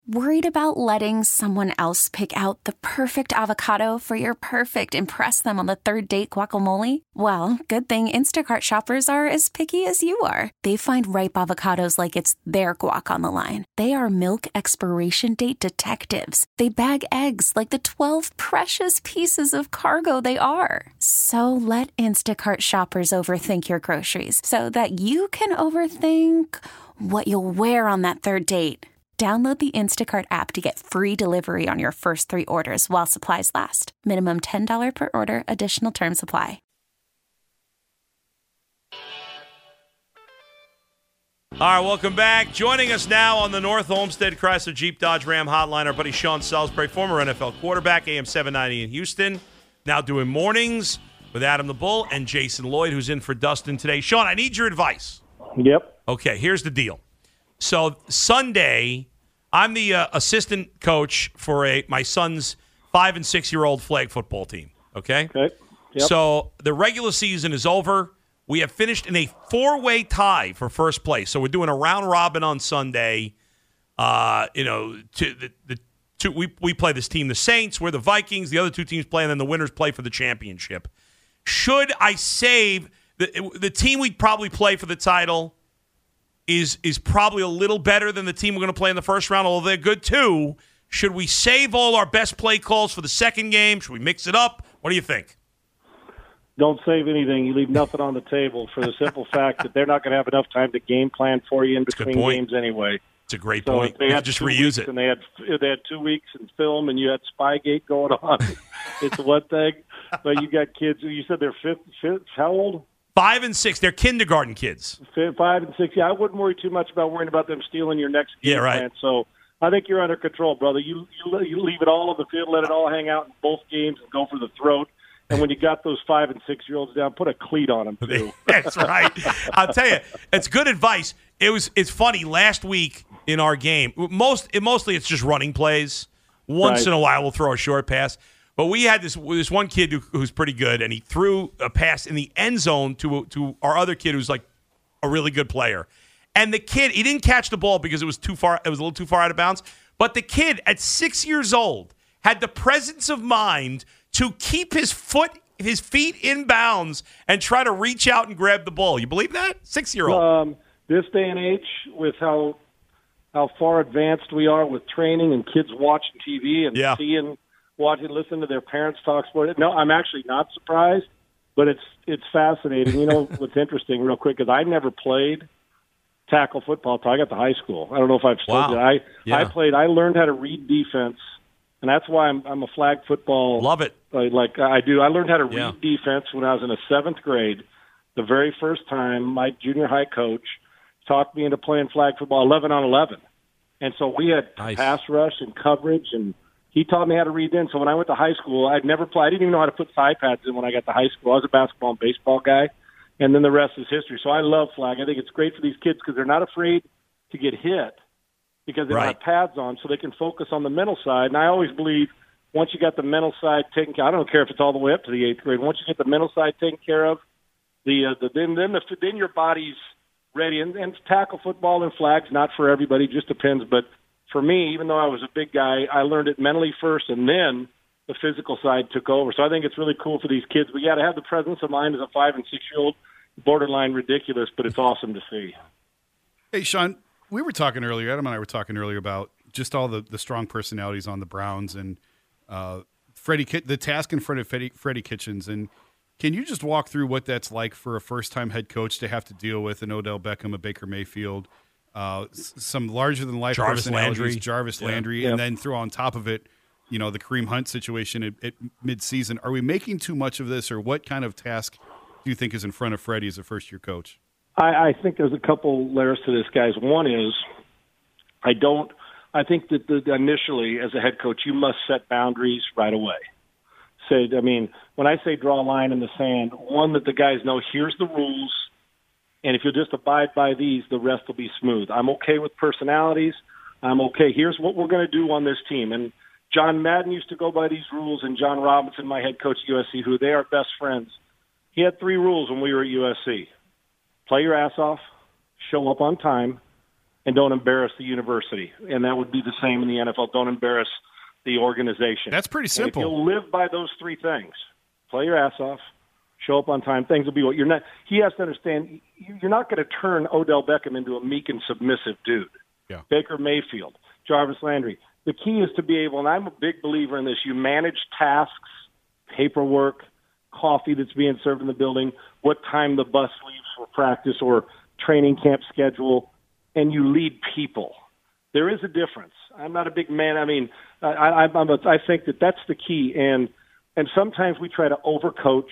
Worried about letting someone else pick out the perfect avocado for your perfect impress them on the third date guacamole? Well, good thing Instacart shoppers are as picky as you are. They find ripe avocados like it's their guac on the line. They are milk expiration date detectives. They bag eggs like the 12 precious pieces of cargo they are. So let Instacart shoppers overthink your groceries so that you can overthink what you'll wear on that third date. Download the Instacart app to get free delivery on your first 3 orders while supplies last. Minimum $10 per order. Additional terms apply. All right, welcome back. Joining us now on the North Olmsted Chrysler Jeep Dodge Ram hotline, our buddy Sean Salisbury, former NFL quarterback, AM 790 in Houston, now doing mornings with Adam the Bull and Jason Lloyd, who's in for Dustin today. Sean, I need your advice. Yep. Okay, here's the deal. So Sunday, I'm the assistant coach for my son's 5- and 6-year-old flag football team. Okay? Okay. Yep. So the regular season is over. We have finished in a 4-way tie for first place. So we're doing a round robin on Sunday. We play this team, the Saints. We're the Vikings. The other 2 teams play, and then the winners play for the championship. Should I save the team we'd probably play for the title? Is probably a little better than the team we're going to play in the first round, although they're good too. Should we save all our best play calls for the second game? Should we mix it up? What do you think? Don't save anything. You leave nothing on the table for the simple fact that they're not going to have enough time to game plan for you in between games anyway. It's a great point. They had just reuse it. And they had 2 weeks in film, and you had Spygate going on. It's one thing, but you got kids. You said they're fifth. How old? 5 and 6. They're kindergarten kids. 5 and 6. Yeah, I wouldn't worry too much about worrying about them stealing your next game plan. So I think you're under control, brother. You leave it all on the field, let it all hang out in both games, and go for the throat. And when you got those 5 and 6-year-olds down, put a cleat on them too. That's right. I'll tell you, it's good advice. It's funny. Last week in our game, mostly it's just running plays. Once in a while, we'll throw a short pass. But we had this one kid who's pretty good, and he threw a pass in the end zone to our other kid who's like a really good player. And the kid, he didn't catch the ball because it was too far. It was a little too far out of bounds. But the kid at 6 years old had the presence of mind to keep his feet in bounds and try to reach out and grab the ball. You believe that? 6-year-old. This day and age, with how far advanced we are with training and kids watching TV and seeing. Watching, listen to their parents talk sport. No, I'm actually not surprised, but it's fascinating. You know what's interesting, real quick, is I never played tackle football until I got to high school. I don't know if I've told you. I learned how to read defense, and that's why I'm a flag football. Love it. Like I do. I learned how to read defense when I was in the 7th grade. The very first time my junior high coach talked me into playing flag football 11 on 11, and so we had pass rush and coverage and. He taught me how to read then. So when I went to high school, I'd never play. I didn't even know how to put thigh pads in when I got to high school. I was a basketball and baseball guy, and then the rest is history. So I love flag. I think it's great for these kids because they're not afraid to get hit because they don't have pads on, so they can focus on the mental side. And I always believe once you got the mental side taken care of, I don't care if it's all the way up to the 8th grade. Once you get the mental side taken care of, then your body's ready. And tackle football and flags, not for everybody, just depends. But for me, even though I was a big guy, I learned it mentally first, and then the physical side took over. So I think it's really cool for these kids. But, to have the presence of mind as a 5 and 6-year-old, borderline ridiculous, but it's awesome to see. Hey, Sean, we were talking earlier, Adam and I were talking earlier about just all the strong personalities on the Browns and the task in front of Freddie Kitchens. And can you just walk through what that's like for a first-time head coach to have to deal with an Odell Beckham, a Baker Mayfield, some larger-than-life personalities, Jarvis Landry, and then throw on top of it, the Kareem Hunt situation at mid-season. Are we making too much of this, or what kind of task do you think is in front of Freddie as a first-year coach? I think there's a couple layers to this, guys. One is I think that initially, as a head coach, you must set boundaries right away. When I say draw a line in the sand, one, that the guys know here's the rules, and if you'll just abide by these, the rest will be smooth. I'm okay with personalities. I'm okay. Here's what we're going to do on this team. And John Madden used to go by these rules, and John Robinson, my head coach at USC, who they are best friends, he had 3 rules when we were at USC. Play your ass off, show up on time, and don't embarrass the university. And that would be the same in the NFL. Don't embarrass the organization. That's pretty simple. And if you'll live by those three things, play your ass off, show up on time, things will be what you're not. He has to understand you're not going to turn Odell Beckham into a meek and submissive dude. Yeah. Baker Mayfield, Jarvis Landry. The key is to be able, and I'm a big believer in this, you manage tasks, paperwork, coffee that's being served in the building, what time the bus leaves for practice or training camp schedule, and you lead people. There is a difference. I'm not a big man. I mean, I think that that's the key. And sometimes we try to overcoach,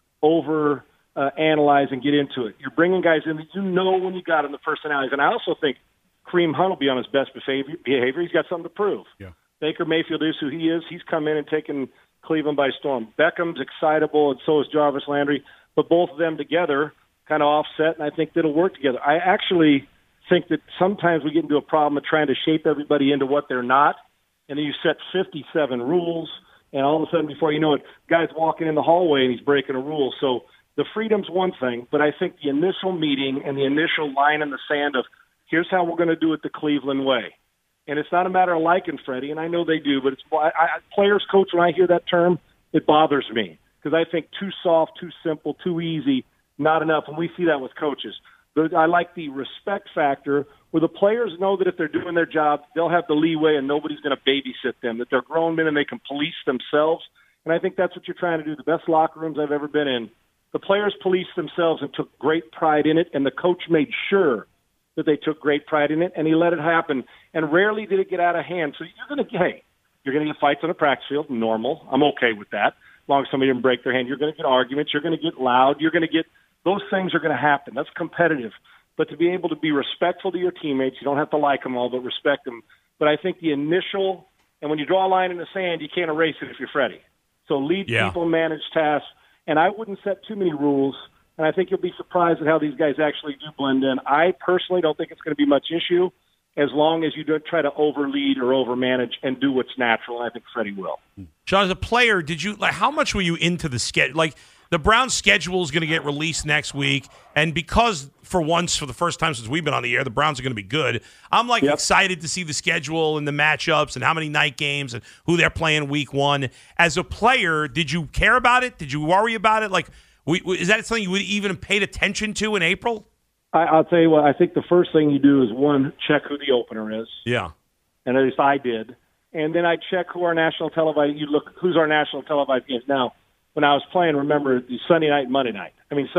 analyze, and get into it. You're bringing guys in that you know when you got them the personalities. And I also think Kareem Hunt will be on his best behavior. He's got something to prove. Yeah. Baker Mayfield is who he is. He's come in and taken Cleveland by storm. Beckham's excitable, and so is Jarvis Landry. But both of them together kind of offset, and I think that'll work together. I actually think that sometimes we get into a problem of trying to shape everybody into what they're not, and then you set 57 rules, and all of a sudden, before you know it, guy's walking in the hallway and he's breaking a rule. So the freedom's one thing, but I think the initial meeting and the initial line in the sand of here's how we're going to do it the Cleveland way. And it's not a matter of liking Freddie, and I know they do, but it's players coach, when I hear that term, it bothers me because I think too soft, too simple, too easy, not enough, and we see that with coaches. But I like the respect factor where the players know that if they're doing their job, they'll have the leeway and nobody's going to babysit them, that they're grown men and they can police themselves. And I think that's what you're trying to do. The best locker rooms I've ever been in, the players policed themselves and took great pride in it, and the coach made sure that they took great pride in it, and he let it happen. And rarely did it get out of hand. So you're going to get fights on the practice field, normal. I'm okay with that. As long as somebody didn't break their hand, you're going to get arguments. You're going to get loud. You're going to get those things are going to happen. That's competitive. But to be able to be respectful to your teammates, you don't have to like them all, but respect them. But I think the initial, and when you draw a line in the sand, you can't erase it if you're Freddie. So lead people, manage tasks, and I wouldn't set too many rules. And I think you'll be surprised at how these guys actually do blend in. I personally don't think it's going to be much issue as long as you don't try to overlead or overmanage and do what's natural. And I think Freddie will. Sean, as a player, how much were you into the schedule? Like, the Browns' schedule is going to get released next week, and because for once, for the first time since we've been on the air, the Browns are going to be good, I'm excited to see the schedule and the matchups and how many night games and who they're playing week one. As a player, did you care about it? Did you worry about it? Like, is that something you would even paid attention to in April? I'll tell you what, I think the first thing you do is, one, check who the opener is. Yeah. And at least I did. And then I check who our national televised, who's our national televised games. Now, when I was playing, remember, the Sunday and Monday night.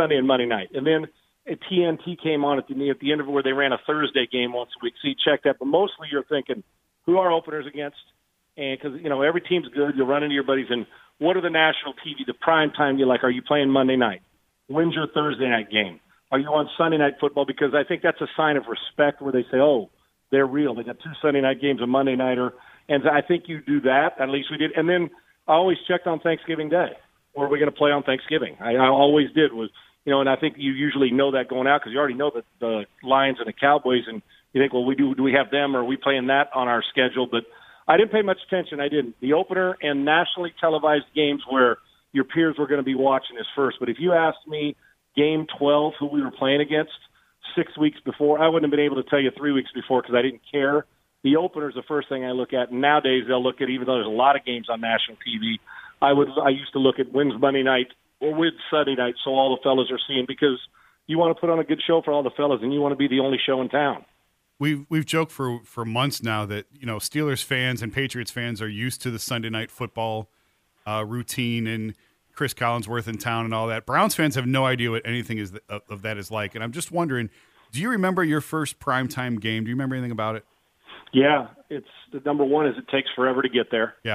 And then TNT came on at the end of it where they ran a Thursday game once a week. So you check that. But mostly you're thinking, who are openers against? And because, every team's good. You'll run into your buddies. And what are the national TV, the prime time? Are you playing Monday night? When's your Thursday night game? Are you on Sunday night football? Because I think that's a sign of respect where they say, oh, they're real. They got 2 Sunday night games, a Monday nighter. And I think you do that. At least we did. And then I always checked on Thanksgiving Day. Or are we going to play on Thanksgiving? I always did and I think you usually know that going out because you already know that the Lions and the Cowboys, and you think, well, do we have them or are we playing that on our schedule? But I didn't pay much attention. I didn't. The opener and nationally televised games where your peers were going to be watching this first. But if you asked me game 12, who we were playing against 6 weeks before, I wouldn't have been able to tell you 3 weeks before because I didn't care. The opener is the first thing I look at. And nowadays they'll look at, even though there's a lot of games on national TV, I used to look at when's Monday night or when's Sunday night so all the fellas are seeing, because you want to put on a good show for all the fellas and you want to be the only show in town. We've joked for months now that Steelers fans and Patriots fans are used to the Sunday night football routine and Chris Collinsworth in town and all that. Browns fans have no idea what anything of that is like, and I'm just wondering, do you remember your first primetime game? Do you remember anything about it? Yeah, it's the number one is it takes forever to get there. Yeah.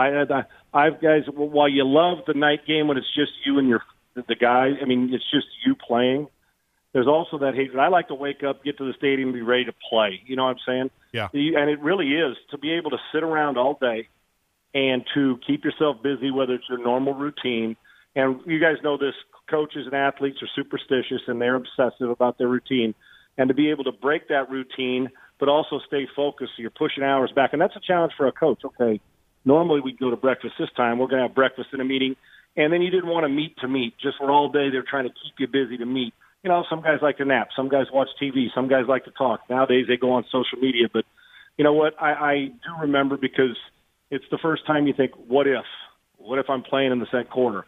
I've guys, while you love the night game when it's just you and the guy, it's just you playing, there's also that hatred. I like to wake up, get to the stadium, and be ready to play. You know what I'm saying? Yeah. And it really is to be able to sit around all day and to keep yourself busy, whether it's your normal routine. And you guys know this, coaches and athletes are superstitious and they're obsessive about their routine. And to be able to break that routine, but also stay focused, so you're pushing hours back. And that's a challenge for a coach. Okay, normally we'd go to breakfast this time. We're going to have breakfast in a meeting. And then you didn't want to meet. Just for all day they're trying to keep you busy to meet. some guys like to nap. Some guys watch TV. Some guys like to talk. Nowadays they go on social media. But you know what? I do remember because it's the first time you think, what if? What if I'm playing in the second quarter?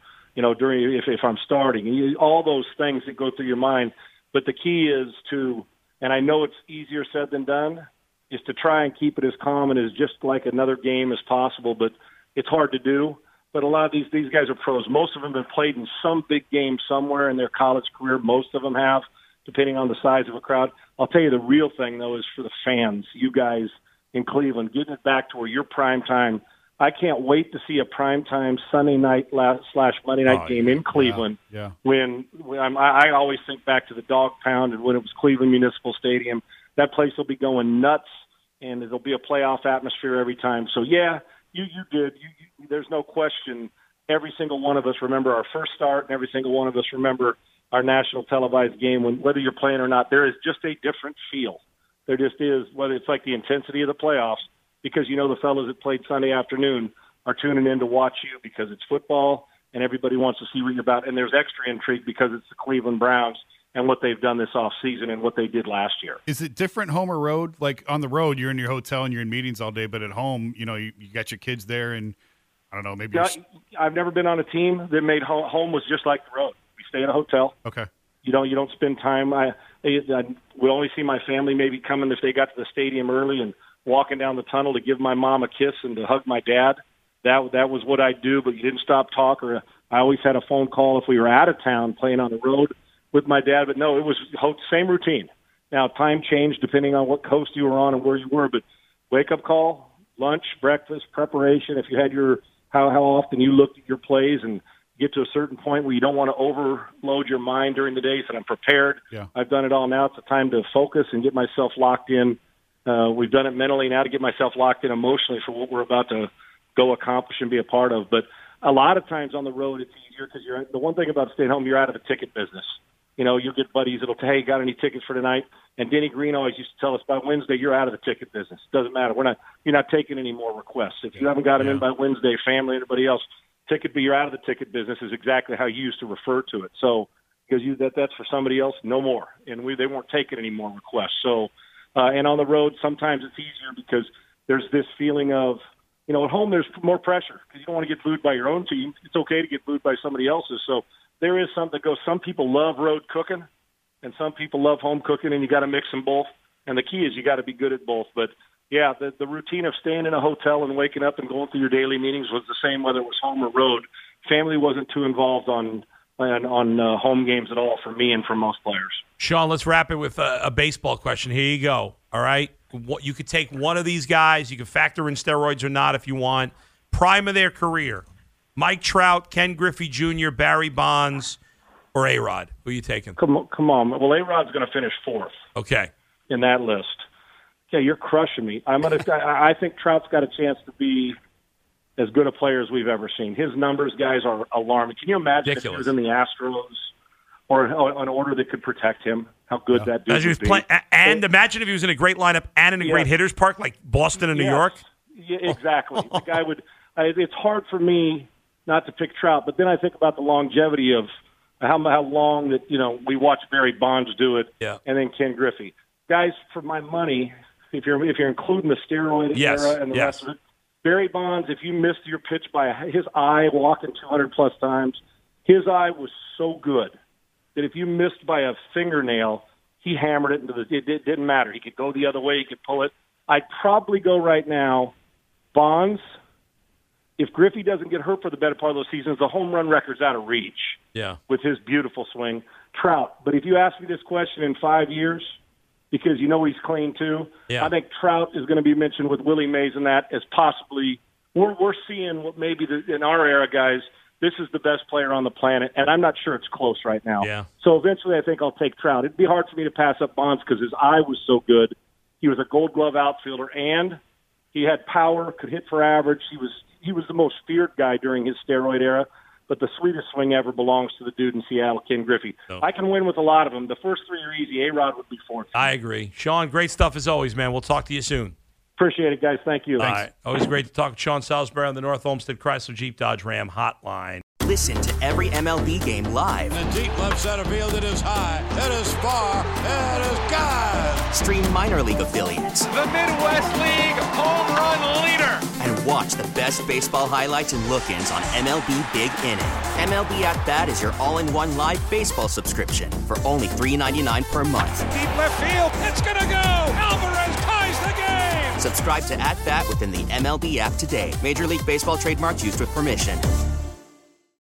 If I'm starting. All those things that go through your mind. But the key is to, and I know it's easier said than done, is to try and keep it as calm and as just like another game as possible. But it's hard to do. But a lot of these guys are pros. Most of them have played in some big game somewhere in their college career. Most of them have, depending on the size of a crowd. I'll tell you the real thing, though, is for the fans, you guys in Cleveland, getting it back to where you're prime time. I can't wait to see a primetime Sunday night / Monday night game in Cleveland. Yeah. When I always think back to the Dog Pound and when it was Cleveland Municipal Stadium. That place will be going nuts, and there'll be a playoff atmosphere every time. So, yeah, you did. There's no question. Every single one of us remember our first start, and every single one of us remember our national televised game. Whether you're playing or not, there is just a different feel. There just is, whether it's like the intensity of the playoffs, because the fellas that played Sunday afternoon are tuning in to watch you because it's football and everybody wants to see what you're about. And there's extra intrigue because it's the Cleveland Browns and what they've done this offseason and what they did last year. Is it different home or road? Like on the road, you're in your hotel and you're in meetings all day, but at home, you got your kids there and I don't know, maybe. I've never been on a team that made home was just like the road. We stay in a hotel. Okay. You don't spend time. I would only see my family maybe coming if they got to the stadium early and walking down the tunnel to give my mom a kiss and to hug my dad. That was what I do, but you didn't stop talk. Or I always had a phone call if we were out of town playing on the road with my dad. But no, it was same routine. Now, time changed depending on what coast you were on and where you were, but wake-up call, lunch, breakfast, preparation. If you had how often you looked at your plays and get to a certain point where you don't want to overload your mind during the day, so I'm prepared. Yeah. I've done it all now. It's a time to focus and get myself locked in. We've done it mentally now to get myself locked in emotionally for what we're about to go accomplish and be a part of. But a lot of times on the road, it's easier because the one thing about staying home, you're out of the ticket business. You'll get buddies that'll say, hey, got any tickets for tonight? And Denny Green always used to tell us, by Wednesday, you're out of the ticket business. Doesn't matter. You're not taking any more requests. If you haven't got them in by Wednesday, family, anybody else, you're out of the ticket business is exactly how you used to refer to it. So, because that's for somebody else, no more. And they weren't taking any more requests. So, and on the road, sometimes it's easier because there's this feeling of, at home there's more pressure because you don't want to get booed by your own team. It's okay to get booed by somebody else's. So there is something that goes, some people love road cooking and some people love home cooking, and you got to mix them both. And the key is you got to be good at both. But, yeah, the routine of staying in a hotel and waking up and going through your daily meetings was the same whether it was home or road. Family wasn't too involved on home games at all for me and for most players. Sean, let's wrap it with a baseball question. Here you go. All right? You could take one of these guys. You can factor in steroids or not if you want. Prime of their career. Mike Trout, Ken Griffey Jr., Barry Bonds, or A-Rod. Who are you taking? Come on. Well, A-Rod's going to finish fourth. Okay. In that list. Okay, you're crushing me. I think Trout's got a chance to be as good a player as we've ever seen. His numbers, guys, are alarming. Can you imagine if he was in the Astros or an order that could protect him? How good that dude would be. And imagine if he was in a great lineup and in a great hitter's park like Boston and New York. Yeah, exactly. The guy would. It's hard for me not to pick Trout, but then I think about the longevity of how long that we watched Barry Bonds do it, and then Ken Griffey. Guys, for my money, if you're including the steroid era and the rest of it, Barry Bonds, if you missed your pitch by his eye walking 200-plus times, his eye was so good that if you missed by a fingernail, he hammered it into it didn't matter. He could go the other way. He could pull it. I'd probably go right now Bonds. If Griffey doesn't get hurt for the better part of those seasons, the home run record's out of reach with his beautiful swing. Trout. But if you ask me this question in 5 years, because he's clean too, I think Trout is going to be mentioned with Willie Mays and that as possibly we're seeing what maybe in our era, guys, this is the best player on the planet, and I'm not sure it's close right now. Yeah. So eventually I think I'll take Trout. It'd be hard for me to pass up Bonds because his eye was so good. He was a Gold Glove outfielder, and he had power, could hit for average. He was the most feared guy during his steroid era, but the sweetest swing ever belongs to the dude in Seattle, Ken Griffey. Oh. I can win with a lot of them. The first three are easy. A-Rod would be fourth. I agree. Sean, great stuff as always, man. We'll talk to you soon. Appreciate it, guys. Thank you. All right. Always great to talk to Sean Salisbury on the North Olmsted Chrysler Jeep Dodge Ram Hotline. Listen to every MLB game live. In the deep left center field, it is high, it is far, it is gone. Stream minor league affiliates. The Midwest League home run leader. And watch the best baseball highlights and look-ins on MLB Big Inning. MLB At Bat is your all-in-one live baseball subscription for only $3.99 per month. Deep left field, it's gonna go. Alvarez ties the game. Subscribe to At Bat within the MLB app today. Major League Baseball trademarks used with permission.